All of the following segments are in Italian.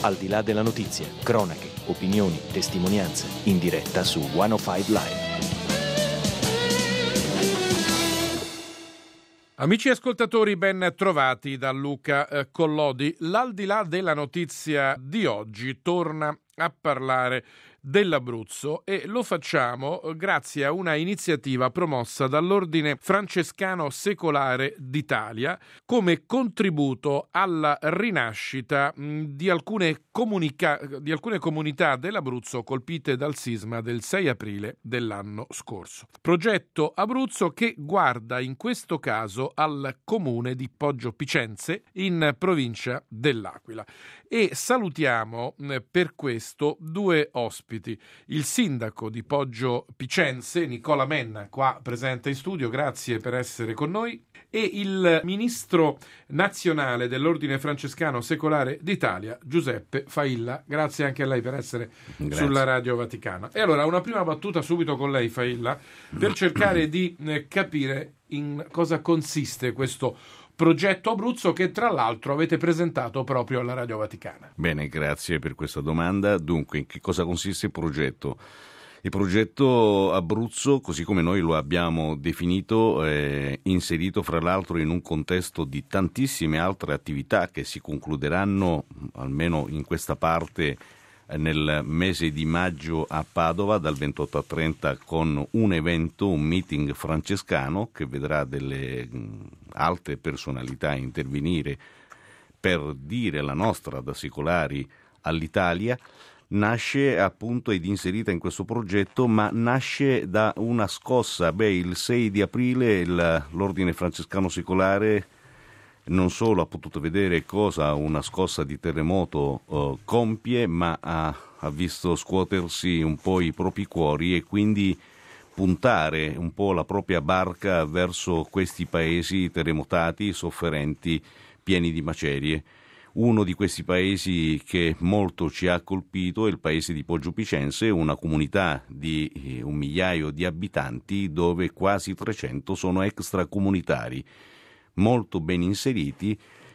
Al di là della notizia, cronache, opinioni, testimonianze, in diretta su 105 Live. Amici ascoltatori, ben trovati da Luca Collodi. L'Al di là della notizia di oggi torna a parlare dell'Abruzzo e lo facciamo grazie a una iniziativa promossa dall'Ordine Francescano Secolare d'Italia come contributo alla rinascita di alcune comunità dell'Abruzzo colpite dal sisma del 6 aprile dell'anno scorso. Progetto Abruzzo che guarda in questo caso al comune di Poggio Picense in provincia dell'Aquila. E salutiamo per questo due ospiti, il sindaco di Poggio Picense, Nicola Menna, qua presente in studio, grazie per essere con noi, e il ministro nazionale dell'Ordine Francescano Secolare d'Italia, Giuseppe Failla. Grazie anche a lei per essere sulla Radio Vaticana. E allora una prima battuta subito con lei, Failla, per cercare di capire in cosa consiste questo progetto Abruzzo che tra l'altro avete presentato proprio alla Radio Vaticana. Bene, grazie per questa domanda. Dunque, in che cosa consiste il progetto? Il progetto Abruzzo, così come noi lo abbiamo definito, è inserito fra l'altro in un contesto di tantissime altre attività che si concluderanno, almeno in questa parte, nel mese di maggio a Padova dal 28 al 30 con un evento, un meeting francescano che vedrà delle alte personalità intervenire per dire la nostra da secolari all'Italia. Nasce appunto ed inserita in questo progetto, ma nasce da una scossa. Il 6 di aprile l'Ordine Francescano Secolare non solo ha potuto vedere cosa una scossa di terremoto compie, ma ha visto scuotersi un po' i propri cuori e quindi puntare un po' la propria barca verso questi paesi terremotati, sofferenti, pieni di macerie. Uno di questi paesi che molto ci ha colpito è il paese di Poggio Picense, una comunità di 1.000.000 di abitanti dove quasi 300 sono extracomunitari, molto ben inseriti,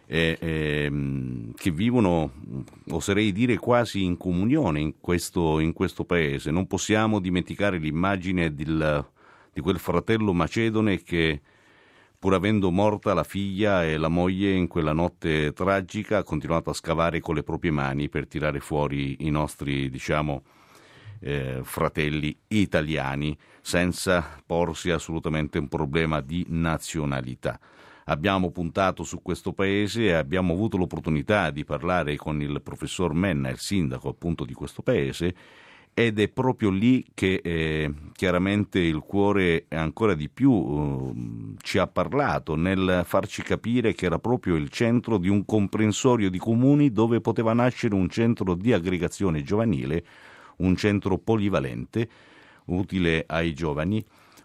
che vivono, oserei dire, quasi in comunione in questo paese. Non possiamo dimenticare l'immagine di quel fratello macedone che, pur avendo morta la figlia e la moglie in quella notte tragica, ha continuato a scavare con le proprie mani per tirare fuori i nostri, fratelli italiani, senza porsi assolutamente un problema di nazionalità. Abbiamo puntato su questo paese e abbiamo avuto l'opportunità di parlare con il professor Menna, il sindaco appunto di questo paese, ed è proprio lì che chiaramente il cuore ancora di più ci ha parlato nel farci capire che era proprio il centro di un comprensorio di comuni dove poteva nascere un centro di aggregazione giovanile, un centro polivalente, utile ai giovani,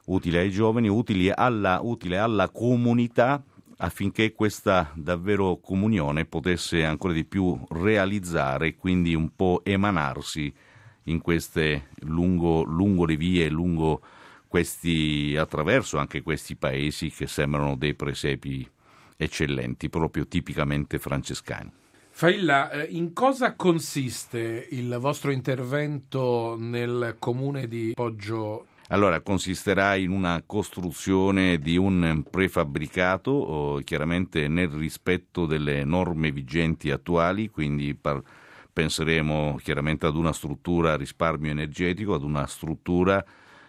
utile alla comunità, affinché questa davvero comunione potesse ancora di più realizzare, quindi un po' emanarsi in queste lungo le vie, attraverso anche questi paesi che sembrano dei presepi eccellenti, proprio tipicamente francescani. Failla, in cosa consiste il vostro intervento nel comune di Poggio? Allora, consisterà in una costruzione di un prefabbricato, chiaramente nel rispetto delle norme vigenti attuali, quindi penseremo chiaramente ad una struttura a risparmio energetico, ad una struttura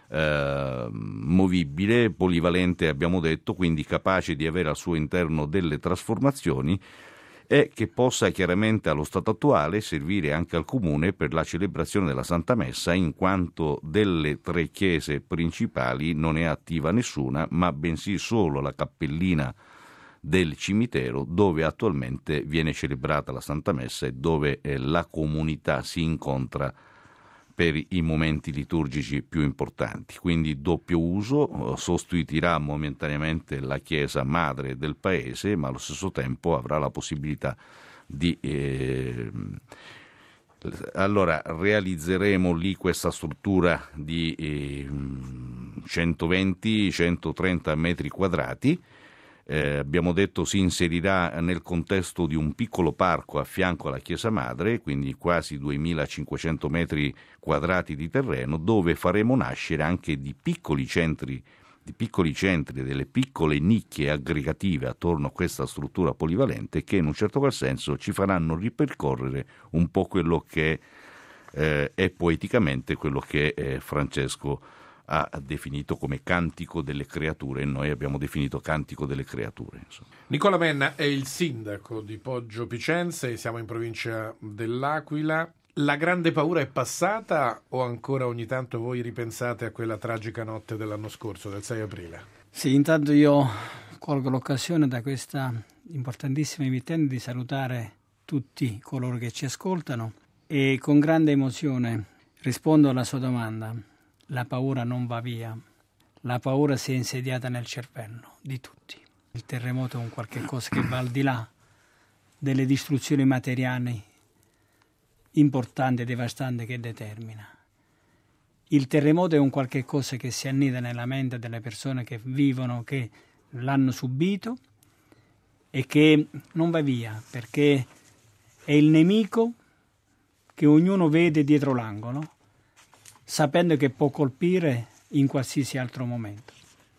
movibile, polivalente abbiamo detto, quindi capace di avere al suo interno delle trasformazioni e che possa chiaramente allo stato attuale servire anche al comune per la celebrazione della Santa Messa, in quanto delle 3 chiese principali non è attiva nessuna, ma bensì solo la cappellina del cimitero dove attualmente viene celebrata la Santa Messa e dove la comunità si incontra per i momenti liturgici più importanti. Quindi doppio uso, sostituirà momentaneamente la chiesa madre del paese, ma allo stesso tempo avrà la possibilità di allora realizzeremo lì questa struttura di 120-130 metri quadrati abbiamo detto si inserirà nel contesto di un piccolo parco a fianco alla Chiesa Madre, quindi quasi 2500 metri quadrati di terreno, dove faremo nascere anche di piccoli centri, delle piccole nicchie aggregative attorno a questa struttura polivalente, che in un certo qual senso ci faranno ripercorrere un po' quello che è poeticamente quello che Francesco ha definito come cantico delle creature, e noi abbiamo definito cantico delle creature. Insomma. Nicola Menna è il sindaco di Poggio Picense, siamo in provincia dell'Aquila. La grande paura è passata o ancora ogni tanto voi ripensate a quella tragica notte dell'anno scorso, del 6 aprile? Sì, intanto io colgo l'occasione da questa importantissima emittente di salutare tutti coloro che ci ascoltano e con grande emozione rispondo alla sua domanda. La paura non va via, la paura si è insediata nel cervello di tutti. Il terremoto è un qualche cosa che va al di là delle distruzioni materiali importanti e devastanti che determina. Il terremoto è un qualche cosa che si annida nella mente delle persone che vivono, che l'hanno subito e che non va via, perché è il nemico che ognuno vede dietro l'angolo, sapendo che può colpire in qualsiasi altro momento.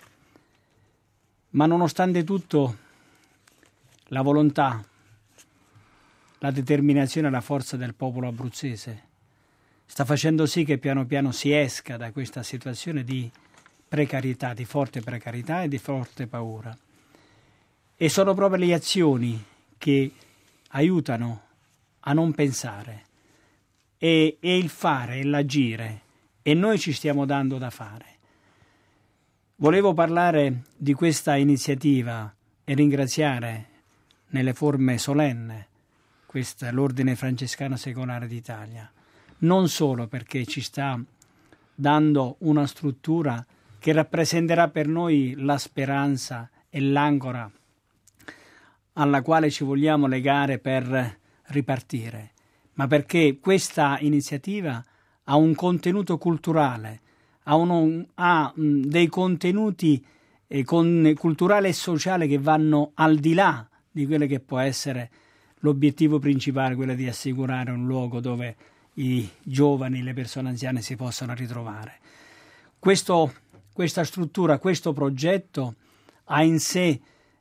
Ma nonostante tutto, la volontà, la determinazione e la forza del popolo abruzzese sta facendo sì che piano piano si esca da questa situazione di precarietà, di forte precarietà e di forte paura. E sono proprio le azioni che aiutano a non pensare, e il fare e l'agire, e noi ci stiamo dando da fare. Volevo parlare di questa iniziativa e ringraziare nelle forme solenne l'Ordine Francescano Secolare d'Italia, non solo perché ci sta dando una struttura che rappresenterà per noi la speranza e l'ancora alla quale ci vogliamo legare per ripartire, ma perché questa iniziativa ha un contenuto culturale, ha dei contenuti culturali e sociali che vanno al di là di quello che può essere l'obiettivo principale, quello di assicurare un luogo dove i giovani, le persone anziane si possano ritrovare. Questa struttura, questo progetto ha in sé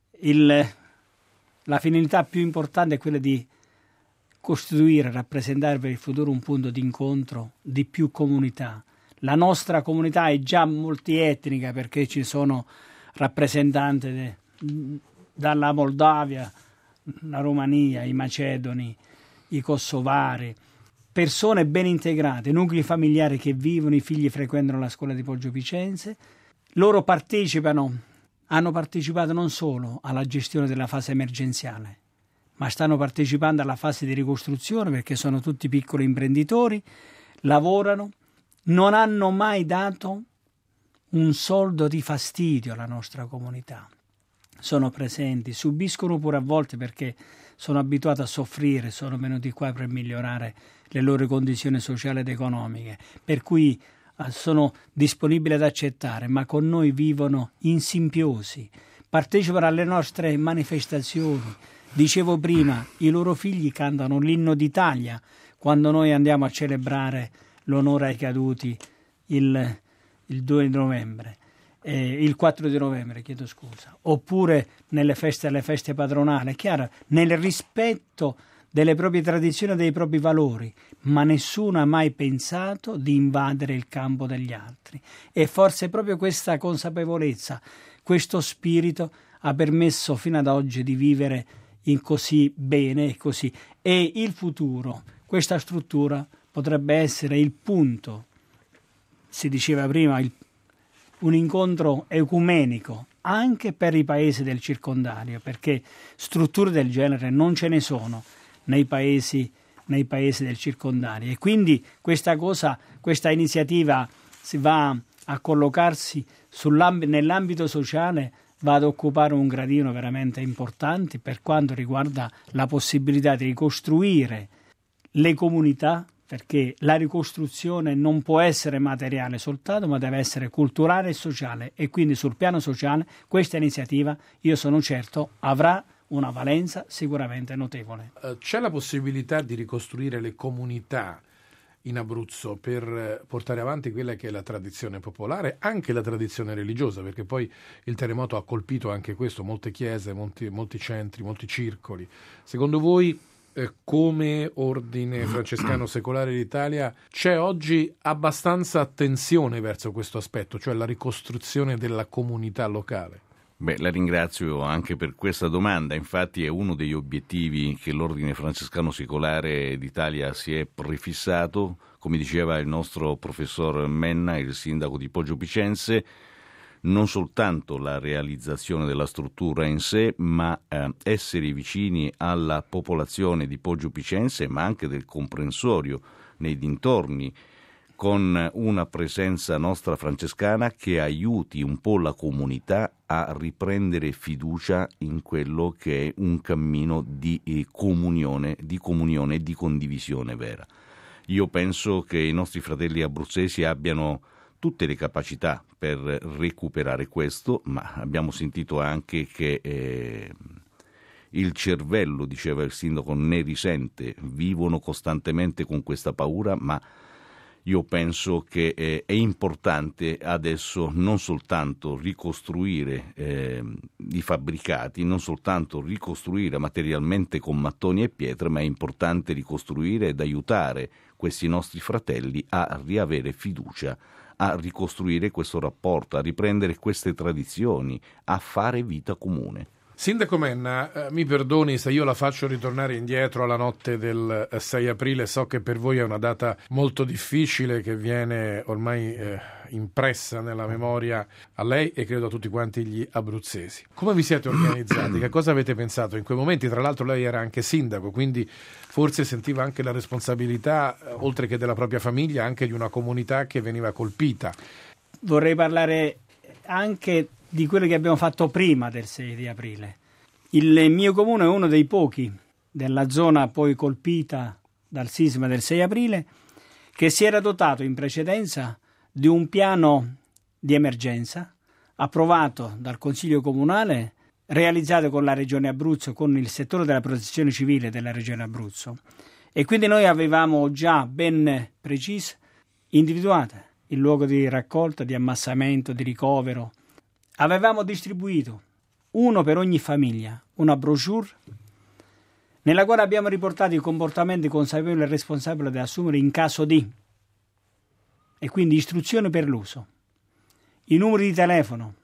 la finalità più importante è quella di costituire, rappresentare per il futuro un punto di incontro di più comunità. La nostra comunità è già multietnica perché ci sono rappresentanti dalla Moldavia, la Romania, i macedoni, i kosovari, persone ben integrate, nuclei familiari che vivono, i figli frequentano la scuola di Poggio Picense. Loro hanno partecipato non solo alla gestione della fase emergenziale, ma stanno partecipando alla fase di ricostruzione perché sono tutti piccoli imprenditori, lavorano, non hanno mai dato un soldo di fastidio alla nostra comunità. Sono presenti, subiscono pure a volte perché sono abituati a soffrire, sono venuti qua per migliorare le loro condizioni sociali ed economiche, per cui sono disponibili ad accettare, ma con noi vivono in simbiosi, partecipano alle nostre manifestazioni. Dicevo prima, i loro figli cantano l'inno d'Italia quando noi andiamo a celebrare l'onore ai caduti il 2 novembre. Il 4 di novembre, chiedo scusa, oppure alle feste patronali, è chiaro, nel rispetto delle proprie tradizioni e dei propri valori, ma nessuno ha mai pensato di invadere il campo degli altri. E forse proprio questa consapevolezza, questo spirito ha permesso fino ad oggi di vivere in così bene e così. E il futuro, questa struttura potrebbe essere il punto, si diceva prima, un incontro ecumenico anche per i paesi del circondario, perché strutture del genere non ce ne sono nei paesi del circondario, e quindi questa iniziativa si va a collocarsi nell'ambito sociale, va ad occupare un gradino veramente importante per quanto riguarda la possibilità di ricostruire le comunità perché la ricostruzione non può essere materiale soltanto, ma deve essere culturale e sociale, e quindi sul piano sociale questa iniziativa, io sono certo, avrà una valenza sicuramente notevole. C'è la possibilità di ricostruire le comunità in Abruzzo per portare avanti quella che è la tradizione popolare, anche la tradizione religiosa, perché poi il terremoto ha colpito anche questo, molte chiese, molti centri, molti circoli. Secondo voi, come Ordine Francescano Secolare d'Italia, c'è oggi abbastanza attenzione verso questo aspetto, cioè la ricostruzione della comunità locale? Beh, la ringrazio anche per questa domanda. Infatti è uno degli obiettivi che l'Ordine Francescano Secolare d'Italia si è prefissato, come diceva il nostro professor Menna, il sindaco di Poggio Picense, non soltanto la realizzazione della struttura in sé, ma essere vicini alla popolazione di Poggio Picense, ma anche del comprensorio nei dintorni, con una presenza nostra francescana che aiuti un po' la comunità a riprendere fiducia in quello che è un cammino di comunione e di condivisione vera. Io penso che i nostri fratelli abruzzesi abbiano tutte le capacità per recuperare questo, ma abbiamo sentito anche che il cervello, diceva il sindaco, ne risente, vivono costantemente con questa paura, ma io penso che è importante adesso non soltanto ricostruire i fabbricati, non soltanto ricostruire materialmente con mattoni e pietre, ma è importante ricostruire ed aiutare questi nostri fratelli a riavere fiducia, a ricostruire questo rapporto, a riprendere queste tradizioni, a fare vita comune. Sindaco Menna, mi perdoni se io la faccio ritornare indietro alla notte del 6 aprile, so che per voi è una data molto difficile che viene ormai impressa nella memoria a lei e credo a tutti quanti gli abruzzesi. Come vi siete organizzati? Che cosa avete pensato in quei momenti? Tra l'altro lei era anche sindaco, quindi forse sentiva anche la responsabilità, oltre che della propria famiglia, anche di una comunità che veniva colpita. Vorrei parlare anche di quello che abbiamo fatto prima del 6 di aprile. Il mio comune è uno dei pochi della zona poi colpita dal sisma del 6 aprile che si era dotato in precedenza di un piano di emergenza approvato dal Consiglio Comunale, realizzato con la Regione Abruzzo, con il settore della protezione civile della Regione Abruzzo. E quindi noi avevamo già ben preciso individuato il luogo di raccolta, di ammassamento, di ricovero. Avevamo distribuito uno per ogni famiglia, una brochure nella quale abbiamo riportato i comportamenti consapevoli e responsabili da assumere in caso di, e quindi istruzioni per l'uso, i numeri di telefono.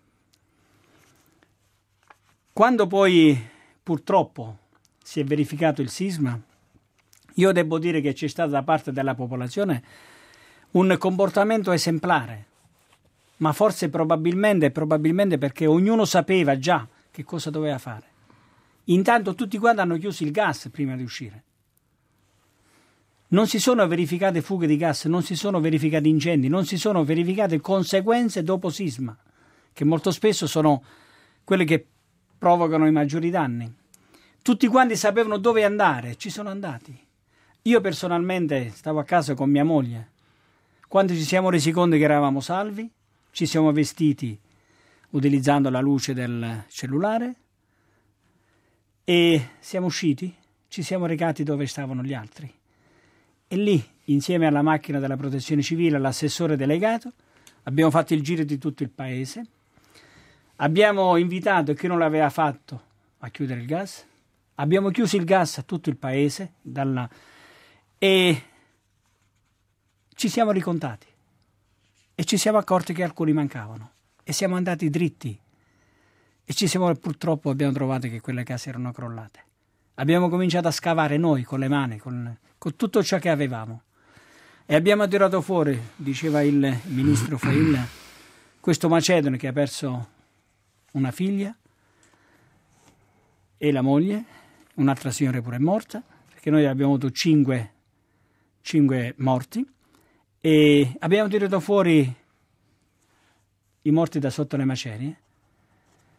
Quando poi purtroppo si è verificato il sisma, io devo dire che c'è stato da parte della popolazione un comportamento esemplare, ma forse probabilmente perché ognuno sapeva già che cosa doveva fare. Intanto tutti quanti hanno chiuso il gas prima di uscire. Non si sono verificate fughe di gas, non si sono verificati incendi, non si sono verificate conseguenze dopo sisma, che molto spesso sono quelle che provocano i maggiori danni. Tutti quanti sapevano dove andare, ci sono andati. Io personalmente stavo a casa con mia moglie. Quando ci siamo resi conto che eravamo salvi, ci siamo vestiti utilizzando la luce del cellulare e siamo usciti, ci siamo recati dove stavano gli altri. E lì, insieme alla macchina della protezione civile, all'assessore delegato, abbiamo fatto il giro di tutto il paese. Abbiamo invitato chi non l'aveva fatto a chiudere il gas. Abbiamo chiuso il gas a tutto il paese e ci siamo ricontati. E ci siamo accorti che alcuni mancavano e siamo andati dritti e purtroppo abbiamo trovato che quelle case erano crollate. Abbiamo cominciato a scavare noi con le mani, con tutto ciò che avevamo e abbiamo tirato fuori, diceva il ministro Failla, questo macedone che ha perso una figlia e la moglie, un'altra signora pure è morta, perché noi abbiamo avuto 5 morti. E abbiamo tirato fuori i morti da sotto le macerie.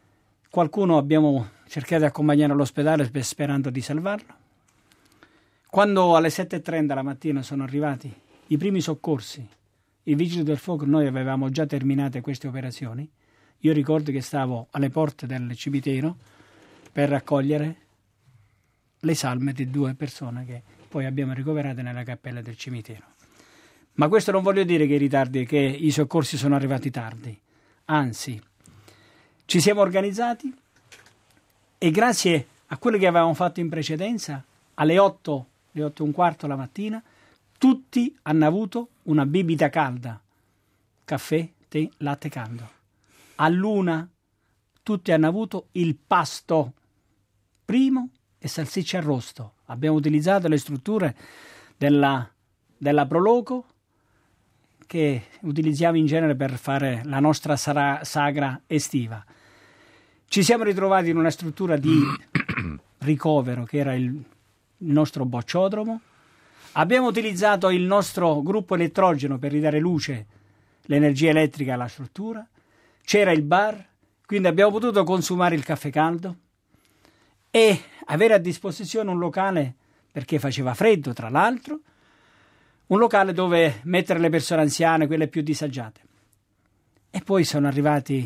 Qualcuno abbiamo cercato di accompagnare all'ospedale sperando di salvarlo. Quando alle 7:30 la mattina sono arrivati i primi soccorsi, i vigili del fuoco, noi avevamo già terminato queste operazioni. Io ricordo che stavo alle porte del cimitero per raccogliere le salme di 2 persone che poi abbiamo ricoverate nella cappella del cimitero. Ma questo non voglio dire che i soccorsi sono arrivati tardi, anzi, ci siamo organizzati e grazie a quello che avevamo fatto in precedenza, alle 8:15 la mattina, tutti hanno avuto una bibita calda, caffè, tè, latte caldo. All'1 tutti hanno avuto il pasto primo e salsiccia arrosto. Abbiamo utilizzato le strutture della Proloco, che utilizziamo in genere per fare la nostra sagra estiva. Ci siamo ritrovati in una struttura di ricovero che era il nostro bocciodromo. Abbiamo utilizzato il nostro gruppo elettrogeno per ridare luce, l'energia elettrica alla struttura. C'era il bar, quindi abbiamo potuto consumare il caffè caldo e avere a disposizione un locale, perché faceva freddo tra l'altro, un locale dove mettere le persone anziane, quelle più disagiate. E poi sono arrivati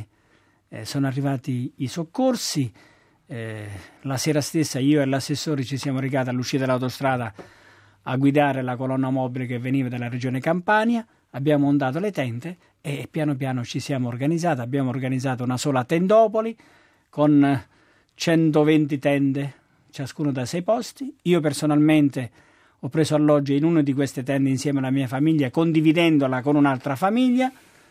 i soccorsi. La sera stessa io e l'assessore ci siamo recati all'uscita dell'autostrada a guidare la colonna mobile che veniva dalla regione Campania. Abbiamo montato le tende e piano piano ci siamo organizzati. Abbiamo organizzato una sola tendopoli con 120 tende, ciascuno da 6 posti. Io personalmente ho preso alloggio in una di queste tende insieme alla mia famiglia, condividendola con un'altra famiglia,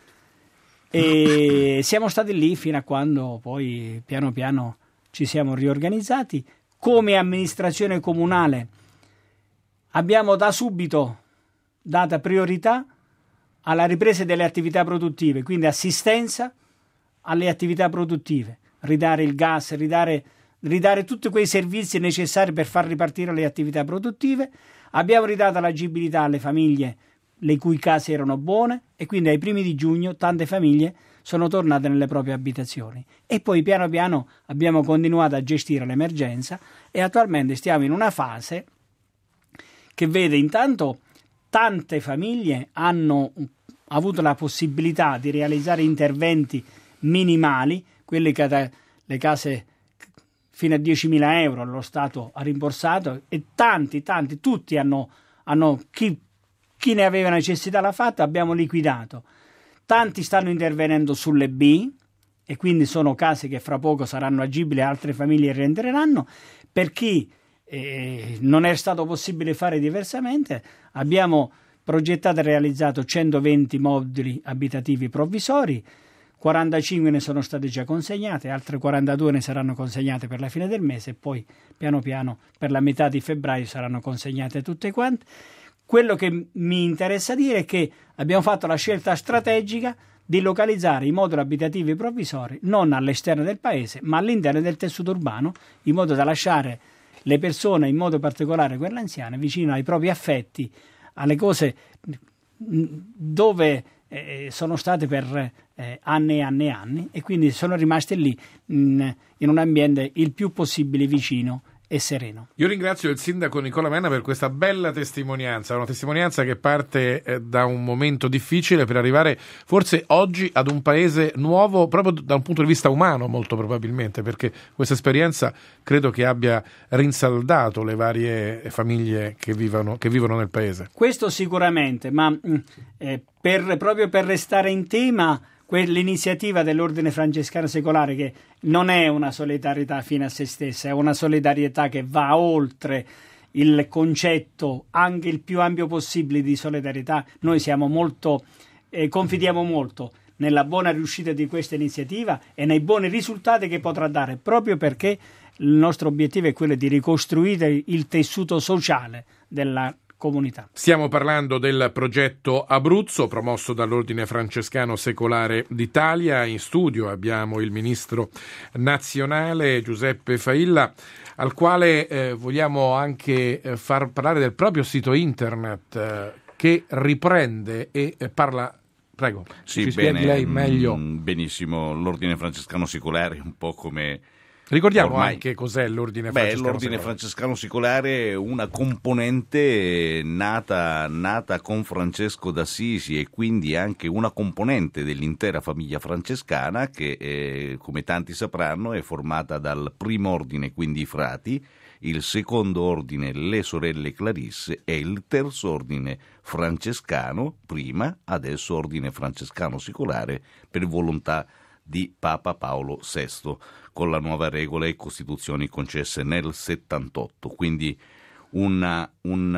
e siamo stati lì fino a quando poi piano piano ci siamo riorganizzati. Come amministrazione comunale abbiamo da subito dato priorità alla ripresa delle attività produttive, quindi assistenza alle attività produttive, ridare il gas, ridare tutti quei servizi necessari per far ripartire le attività produttive. Abbiamo ridato l'agibilità alle famiglie le cui case erano buone e quindi ai primi di giugno tante famiglie sono tornate nelle proprie abitazioni. E poi piano piano abbiamo continuato a gestire l'emergenza e attualmente stiamo in una fase che vede intanto tante famiglie hanno avuto la possibilità di realizzare interventi minimali, quelle che le case fino a 10.000 euro lo Stato ha rimborsato, e tanti, tutti hanno chi ne aveva necessità l'ha fatto, abbiamo liquidato. Tanti stanno intervenendo sulle B e quindi sono case che fra poco saranno agibili, altre famiglie rientreranno. Per chi non è stato possibile fare diversamente, abbiamo progettato e realizzato 120 moduli abitativi provvisori, 45 ne sono state già consegnate, altre 42 ne saranno consegnate per la fine del mese e poi piano piano per la metà di febbraio saranno consegnate tutte quante. Quello che mi interessa dire è che abbiamo fatto la scelta strategica di localizzare i moduli abitativi provvisori non all'esterno del paese ma all'interno del tessuto urbano, in modo da lasciare le persone, in modo particolare quelle anziane, vicino ai propri affetti, alle cose dove sono state per anni e anni e anni, e quindi sono rimaste lì in un ambiente il più possibile vicino e sereno. Io ringrazio il sindaco Nicola Menna per questa bella testimonianza, una testimonianza che parte da un momento difficile per arrivare forse oggi ad un paese nuovo proprio da un punto di vista umano, molto probabilmente, perché questa esperienza credo che abbia rinsaldato le varie famiglie che vivono nel paese. Questo sicuramente, ma proprio per restare in tema, quell'iniziativa dell'Ordine Francescano Secolare, che non è una solidarietà fine a se stessa, è una solidarietà che va oltre il concetto anche il più ampio possibile di solidarietà. Noi siamo confidiamo molto nella buona riuscita di questa iniziativa e nei buoni risultati che potrà dare, proprio perché il nostro obiettivo è quello di ricostruire il tessuto sociale della comunità. Stiamo parlando del progetto Abruzzo promosso dall'Ordine Francescano Secolare d'Italia. In studio abbiamo il ministro nazionale Giuseppe Failla, al quale vogliamo anche far parlare del proprio sito internet che riprende e parla. Prego, sì, ci spieghi lei meglio. Benissimo, l'Ordine Francescano Secolare, un po' come Ricordiamo anche cos'è l'ordine francescano l'ordine secolare. francescano secolare è una componente nata con Francesco d'Assisi e quindi anche una componente dell'intera famiglia francescana che, come tanti sapranno, è formata dal primo ordine, quindi i frati, il secondo ordine, le sorelle Clarisse, e il terzo ordine francescano, prima, adesso ordine francescano secolare, per volontà di Papa Paolo VI, con la nuova regola e costituzioni concesse nel 78. Quindi un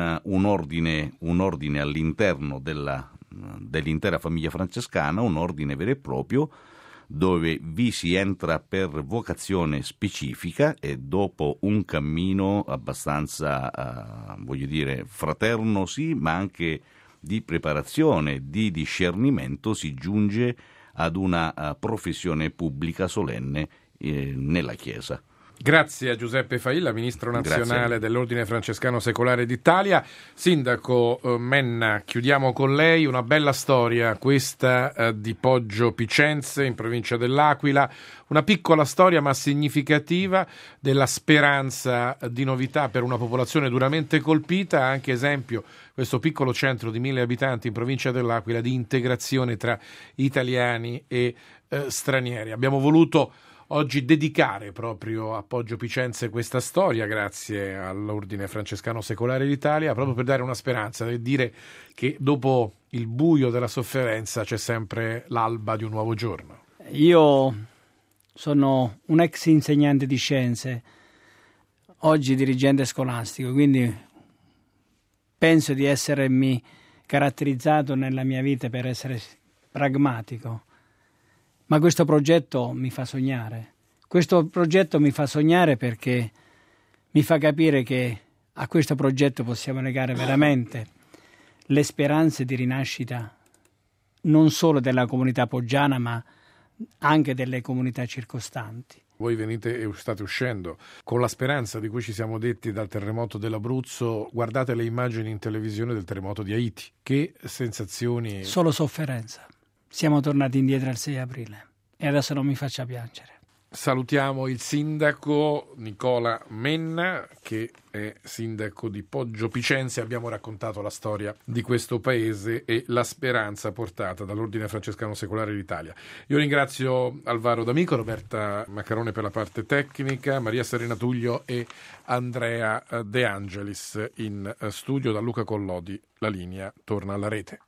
ordine all'interno dell'intera famiglia francescana, un ordine vero e proprio, dove vi si entra per vocazione specifica e dopo un cammino abbastanza, fraterno sì, ma anche di preparazione, di discernimento, si giunge ad una professione pubblica solenne nella Chiesa. Grazie a Giuseppe Failla, Ministro Nazionale dell'Ordine Francescano Secolare d'Italia. Sindaco Menna, chiudiamo con lei. Una bella storia questa di Poggio Picense, in provincia dell'Aquila. Una piccola storia ma significativa della speranza di novità per una popolazione duramente colpita. Anche esempio, questo piccolo centro di 1000 abitanti in provincia dell'Aquila, di integrazione tra italiani e stranieri. Abbiamo voluto oggi dedicare proprio a Poggio Picense questa storia, grazie all'Ordine Francescano Secolare d'Italia, proprio per dare una speranza e dire che dopo il buio della sofferenza c'è sempre l'alba di un nuovo giorno. Io sono un ex insegnante di scienze, oggi dirigente scolastico, quindi penso di essermi caratterizzato nella mia vita per essere pragmatico. Ma questo progetto mi fa sognare. Questo progetto mi fa sognare perché mi fa capire che a questo progetto possiamo legare veramente le speranze di rinascita non solo della comunità poggiana, ma anche delle comunità circostanti. Voi venite e state uscendo con la speranza di cui ci siamo detti dal terremoto dell'Abruzzo. Guardate le immagini in televisione del terremoto di Haiti. Che sensazioni? Solo sofferenza. Siamo tornati indietro al 6 aprile e adesso non mi faccia piangere. Salutiamo il sindaco Nicola Menna, che è sindaco di Poggio Picense. Abbiamo raccontato la storia di questo paese e la speranza portata dall'Ordine Francescano Secolare d'Italia. Io ringrazio Alvaro D'Amico, Roberta Maccarone per la parte tecnica, Maria Serena Tullio e Andrea De Angelis in studio. Da Luca Collodi la linea torna alla rete.